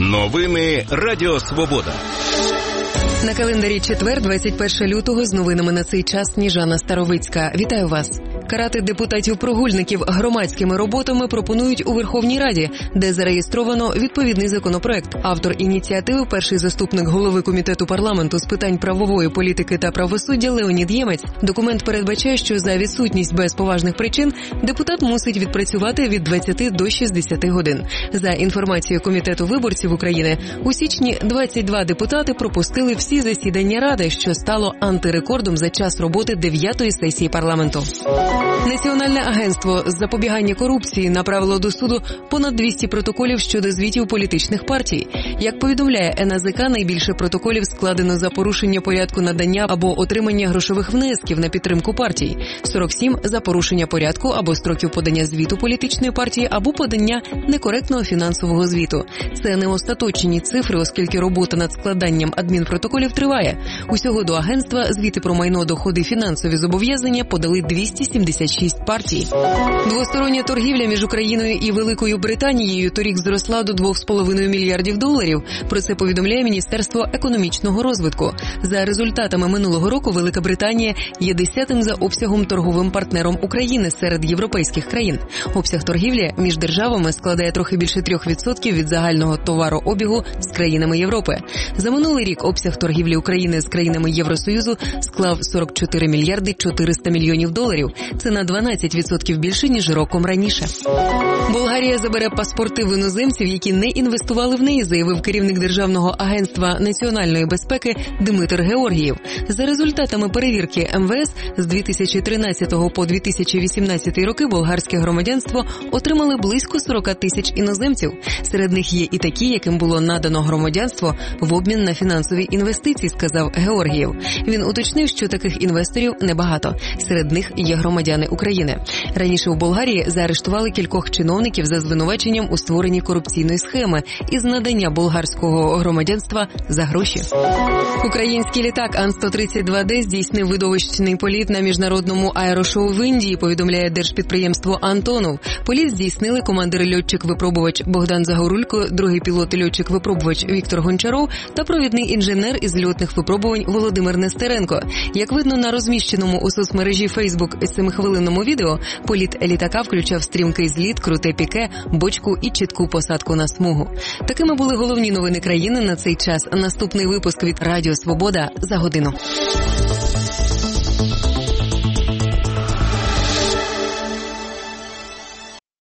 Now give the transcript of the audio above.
Новини Радіо Свобода. На календарі четвер, 21 лютого, з новинами на цей час Сніжана Старовицька. Вітаю вас. Карати депутатів-прогульників громадськими роботами пропонують у Верховній Раді, де зареєстровано відповідний законопроект. Автор ініціативи – перший заступник голови Комітету парламенту з питань правової політики та правосуддя Леонід Ємець. Документ передбачає, що за відсутність без поважних причин депутат мусить відпрацювати від 20 до 60 годин. За інформацією Комітету виборців України, у січні 22 депутати пропустили всі засідання Ради, що стало антирекордом за час роботи 9-ї сесії парламенту. Національне агентство з запобігання корупції направило до суду понад 200 протоколів щодо звітів політичних партій. Як повідомляє НАЗК, найбільше протоколів складено за порушення порядку надання або отримання грошових внесків на підтримку партій, 47 – за порушення порядку або строків подання звіту політичної партії або подання некоректного фінансового звіту. Це не остаточні цифри, оскільки робота над складанням адмінпротоколів триває. Усього до агентства звіти про майно, доходи, фінансові зобов'язання подали 276 партій. Двостороння торгівля між Україною і Великою Британією торік зросла до $2,5 мільярдів. Про це повідомляє Міністерство економічного розвитку. За результатами минулого року Велика Британія є 10-тим за обсягом торговим партнером України серед європейських країн. Обсяг торгівлі між державами складає трохи більше 3% від загального товарообігу з країнами Європи. За минулий рік обсяг торгівлі України з країнами Євросоюзу склав $44 мільярди 400 мільйонів. Це на 12% більше, ніж роком раніше. Болгарія забере паспорти в іноземців, які не інвестували в неї, заявив керівник Державного агентства національної безпеки Дмитр Георгієв. За результатами перевірки МВС з 2013 по 2018 роки болгарське громадянство отримали близько 40 тисяч іноземців. Серед них є і такі, яким було надано громадянство в обмін на фінансові інвестиції, сказав Георгієв. Він уточнив, що таких інвесторів небагато. Серед них є громадяни України. Раніше у Болгарії заарештували кількох чиновників за звинуваченням у створенні корупційної схеми із надання болгарського громадянства за гроші. Український літак Ан-132Д здійснив видовищний політ на міжнародному аерошоу в Індії, повідомляє держпідприємство «Антонов». Політ здійснили командир-льотчик-випробувач Богдан Загорулько, другий пілот-льотчик-випробувач Віктор Гончаров та провідний інженер із льотних випробувань Володимир Нестеренко. Як видно на розміщеному у соцмережі Facebook 7-хвилинному відео, політ літака включав стрімкий зліт, круте піке, бочку і чітку посадку на смугу. Такими були головні новини країни на цей час. Наступний випуск від Радіо Свобода за годину.